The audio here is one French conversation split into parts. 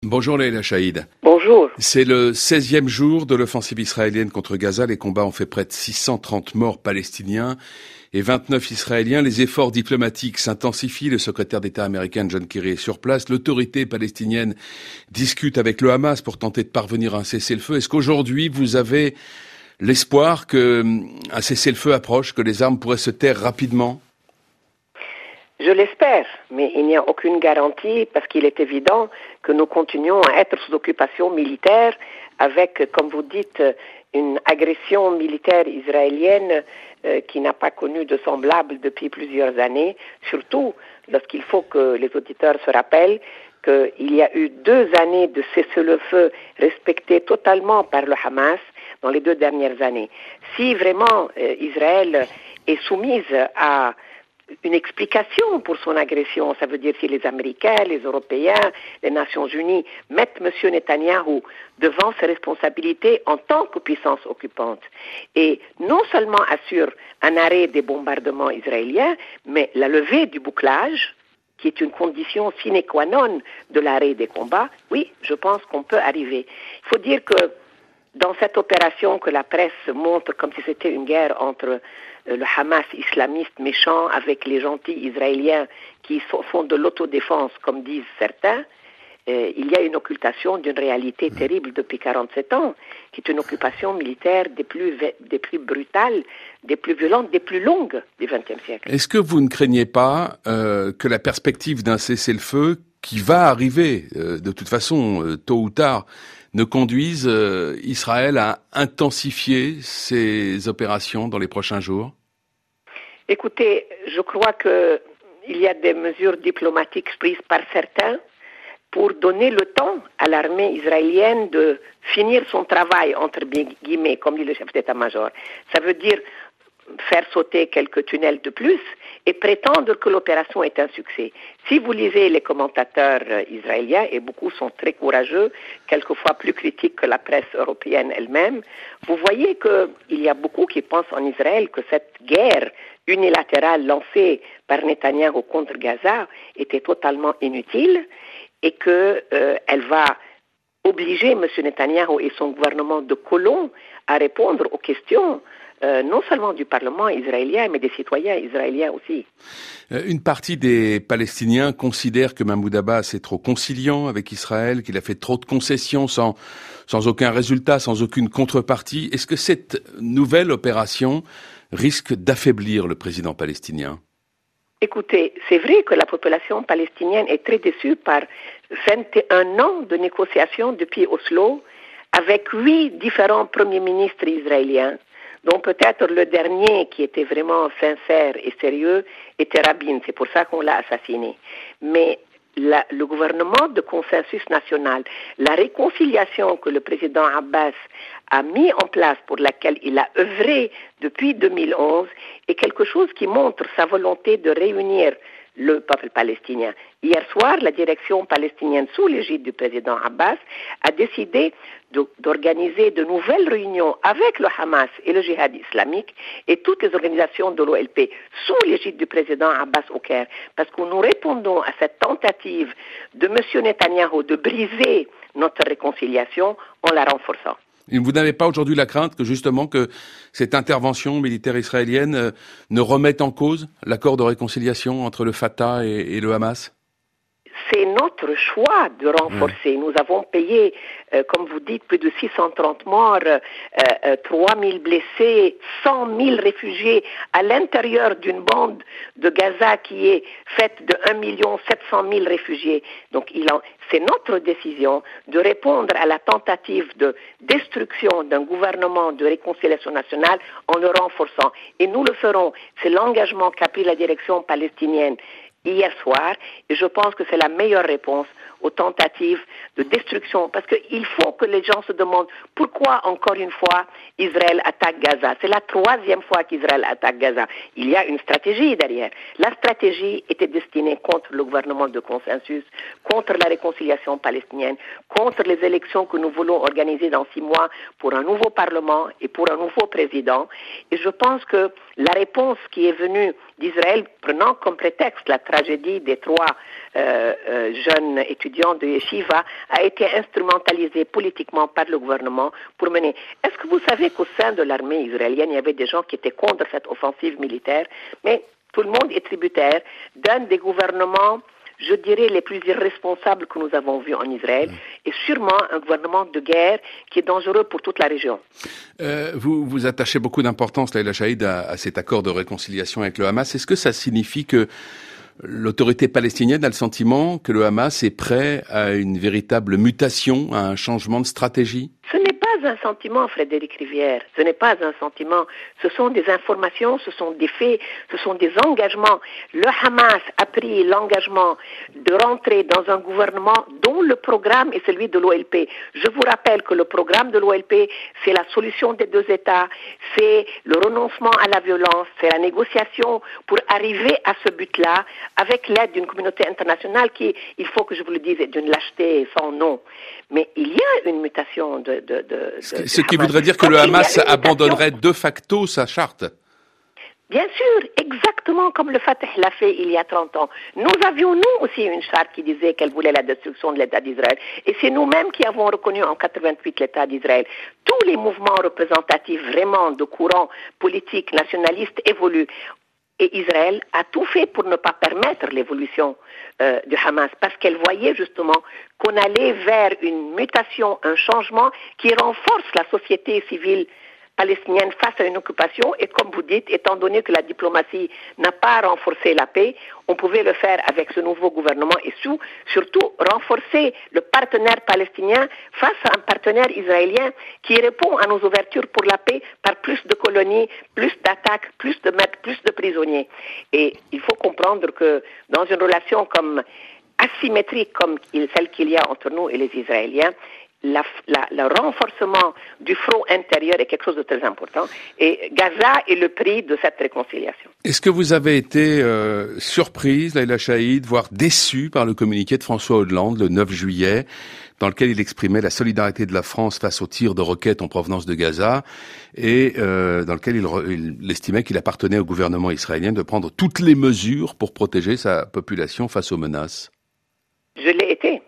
Bonjour Leïla Chaïd. Bonjour. C'est le 16e jour de l'offensive israélienne contre Gaza. Les combats ont fait près de 630 morts palestiniens et 29 Israéliens. Les efforts diplomatiques s'intensifient. Le secrétaire d'État américain John Kerry est sur place. L'autorité palestinienne discute avec le Hamas pour tenter de parvenir à un cessez-le-feu. Est-ce qu'aujourd'hui vous avez l'espoir qu'un cessez-le-feu approche, que les armes pourraient se taire rapidement ? Je l'espère, mais il n'y a aucune garantie parce qu'il est évident que nous continuons à être sous occupation militaire avec, comme vous dites, une agression militaire israélienne qui n'a pas connu de semblable depuis plusieurs années, surtout lorsqu'il faut que les auditeurs se rappellent qu'il y a eu 2 années de cessez-le-feu respectées totalement par le Hamas dans les 2 dernières années. Si vraiment Israël est soumise à une explication pour son agression, ça veut dire si les Américains, les Européens, les Nations Unies mettent M. Netanyahou devant ses responsabilités en tant que puissance occupante et non seulement assurent un arrêt des bombardements israéliens, mais la levée du bouclage, qui est une condition sine qua non de l'arrêt des combats, oui, je pense qu'on peut arriver. Il faut dire que dans cette opération que la presse montre comme si c'était une guerre entre le Hamas islamiste méchant avec les gentils israéliens qui font de l'autodéfense, comme disent certains, il y a une occultation d'une réalité terrible depuis 47 ans, qui est une occupation militaire des plus brutales, des plus violentes, des plus longues du XXe siècle. Est-ce que vous ne craignez pas que la perspective d'un cessez-le-feu qui va arriver, de toute façon, tôt ou tard, ne conduise Israël à intensifier ses opérations dans les prochains jours? Écoutez, je crois qu'il y a des mesures diplomatiques prises par certains pour donner le temps à l'armée israélienne de finir son travail, entre guillemets, comme dit le chef d'état-major. Ça veut dire faire sauter quelques tunnels de plus et prétendre que l'opération est un succès. Si vous lisez les commentateurs israéliens, et beaucoup sont très courageux, quelquefois plus critiques que la presse européenne elle-même, vous voyez qu'il y a beaucoup qui pensent en Israël que cette guerre unilatérale lancée par Netanyahou contre Gaza était totalement inutile et qu'elle va obliger M. Netanyahou et son gouvernement de colons à répondre aux questions non seulement du Parlement israélien, mais des citoyens israéliens aussi. Une partie des Palestiniens considèrent que Mahmoud Abbas est trop conciliant avec Israël, qu'il a fait trop de concessions sans aucun résultat, sans aucune contrepartie. Est-ce que cette nouvelle opération risque d'affaiblir le président palestinien ? Écoutez, c'est vrai que la population palestinienne est très déçue par 21 ans de négociations depuis Oslo, avec 8 différents premiers ministres israéliens, dont peut-être le dernier qui était vraiment sincère et sérieux était Rabin, c'est pour ça qu'on l'a assassiné. Mais le gouvernement de consensus national, la réconciliation que le président Abbas a mis en place, pour laquelle il a œuvré depuis 2011, est quelque chose qui montre sa volonté de réunir le peuple palestinien. Hier soir, la direction palestinienne sous l'égide du président Abbas a décidé d'organiser de nouvelles réunions avec le Hamas et le djihad islamique et toutes les organisations de l'OLP sous l'égide du président Abbas au Caire, parce que nous répondons à cette tentative de M. Netanyahou de briser notre réconciliation en la renforçant. Et vous n'avez pas aujourd'hui la crainte que justement que cette intervention militaire israélienne ne remette en cause l'accord de réconciliation entre le Fatah et le Hamas ? C'est notre choix de renforcer. Nous avons payé, comme vous dites, plus de 630 morts, 3000 blessés, 100 000 réfugiés à l'intérieur d'une bande de Gaza qui est faite de 1 700 000 réfugiés. Donc c'est notre décision de répondre à la tentative de destruction d'un gouvernement de réconciliation nationale en le renforçant. Et nous le ferons. C'est l'engagement qu'a pris la direction palestinienne hier soir, et je pense que c'est la meilleure réponse aux tentatives de destruction, parce qu'il faut que les gens se demandent pourquoi, encore une fois, Israël attaque Gaza. C'est la 3e fois qu'Israël attaque Gaza. Il y a une stratégie derrière. La stratégie était destinée contre le gouvernement de consensus, contre la réconciliation palestinienne, contre les élections que nous voulons organiser dans 6 mois pour un nouveau Parlement et pour un nouveau président. Et je pense que la réponse qui est venue d'Israël, prenant comme prétexte la tragédie des 3 jeunes étudiants étudiants de Yeshiva a été instrumentalisé politiquement par le gouvernement pour mener. Est-ce que vous savez qu'au sein de l'armée israélienne, il y avait des gens qui étaient contre cette offensive militaire, mais tout le monde est tributaire d'un des gouvernements, je dirais, les plus irresponsables que nous avons vus en Israël, et sûrement un gouvernement de guerre qui est dangereux pour toute la région. Vous attachez beaucoup d'importance, Leïla Chaïd, à cet accord de réconciliation avec le Hamas. Est-ce que ça signifie que l'autorité palestinienne a le sentiment que le Hamas est prêt à une véritable mutation, à un changement de stratégie? Ce n'est pas un sentiment, Frédéric Rivière. Ce n'est pas un sentiment. Ce sont des informations, ce sont des faits, ce sont des engagements. Le Hamas a pris l'engagement de rentrer dans un gouvernement dont le programme est celui de l'OLP. Je vous rappelle que le programme de l'OLP, c'est la solution des deux États, c'est le renoncement à la violence, c'est la négociation pour arriver à ce but-là avec l'aide d'une communauté internationale qui, il faut que je vous le dise, est d'une lâcheté sans nom. Mais il y a une mutation ce qui voudrait dire que le Hamas abandonnerait de facto sa charte. Bien sûr, exactement comme le Fatah l'a fait il y a 30 ans. Nous avions, nous aussi, une charte qui disait qu'elle voulait la destruction de l'État d'Israël. Et c'est nous-mêmes qui avons reconnu en 88 l'État d'Israël. Tous les mouvements représentatifs vraiment de courants politiques nationalistes évoluent. Et Israël a tout fait pour ne pas permettre l'évolution du Hamas, parce qu'elle voyait justement qu'on allait vers une mutation, un changement qui renforce la société civile palestinienne face à une occupation. Et comme vous dites, étant donné que la diplomatie n'a pas renforcé la paix, on pouvait le faire avec ce nouveau gouvernement et surtout renforcer le partenaire palestinien face à un partenaire israélien qui répond à nos ouvertures pour la paix par plus de colonies, plus d'attaques, plus de maîtres, plus de prisonniers. Et il faut comprendre que dans une relation comme asymétrique comme celle qu'il y a entre nous et les Israéliens, le renforcement du front intérieur est quelque chose de très important et Gaza est le prix de cette réconciliation. Est-ce que vous avez été surprise, Leïla Chaïd, voire déçue par le communiqué de François Hollande le 9 juillet, dans lequel il exprimait la solidarité de la France face aux tirs de roquettes en provenance de Gaza et dans lequel il estimait qu'il appartenait au gouvernement israélien de prendre toutes les mesures pour protéger sa population face aux menaces? Je l'ai été.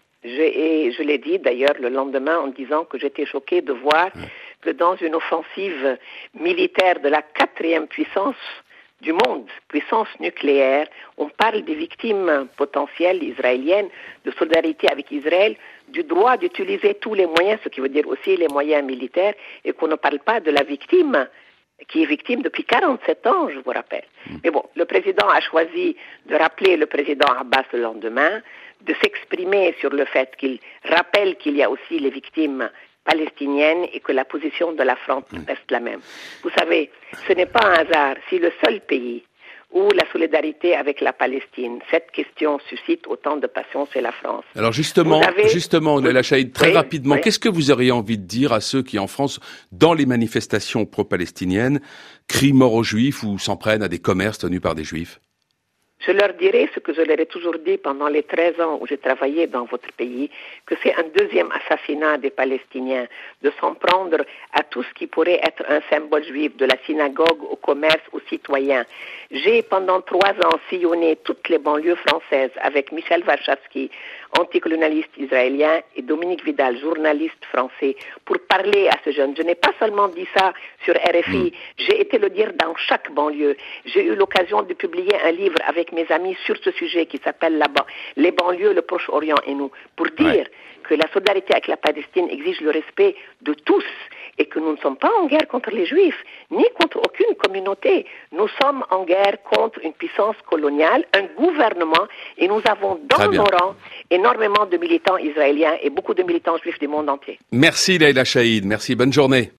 Je l'ai dit d'ailleurs le lendemain en disant que j'étais choquée de voir que dans une offensive militaire de la 4e puissance du monde, puissance nucléaire, on parle des victimes potentielles israéliennes, de solidarité avec Israël, du droit d'utiliser tous les moyens, ce qui veut dire aussi les moyens militaires, et qu'on ne parle pas de la victime qui est victime depuis 47 ans, je vous rappelle. Mais bon, le président a choisi de rappeler le président Abbas le lendemain, de s'exprimer sur le fait qu'il rappelle qu'il y a aussi les victimes palestiniennes et que la position de la France reste la même. Vous savez, ce n'est pas un hasard si le seul pays où la solidarité avec la Palestine, cette question suscite autant de passion, c'est la France. Alors justement, Leïla Chaïd, très rapidement, qu'est-ce que vous auriez envie de dire à ceux qui, en France, dans les manifestations pro-palestiniennes, crient mort aux Juifs ou s'en prennent à des commerces tenus par des Juifs? Je leur dirai ce que je leur ai toujours dit pendant les 13 ans où j'ai travaillé dans votre pays, que c'est un deuxième assassinat des Palestiniens, de s'en prendre à tout ce qui pourrait être un symbole juif, de la synagogue au commerce, aux citoyens. J'ai pendant 3 ans sillonné toutes les banlieues françaises avec Michel Warshawski, anticolonialiste israélien, et Dominique Vidal, journaliste français, pour parler à ces jeunes. Je n'ai pas seulement dit ça sur RFI, j'ai été le dire dans chaque banlieue. J'ai eu l'occasion de publier un livre avec mes amis sur ce sujet qui s'appelle là-bas, les banlieues, le Proche-Orient et nous, pour dire que la solidarité avec la Palestine exige le respect de tous et que nous ne sommes pas en guerre contre les Juifs, ni contre aucune communauté. Nous sommes en guerre contre une puissance coloniale, un gouvernement, et nous avons dans nos rangs énormément de militants israéliens et beaucoup de militants juifs du monde entier. Merci Leïla Chaïd, merci, bonne journée.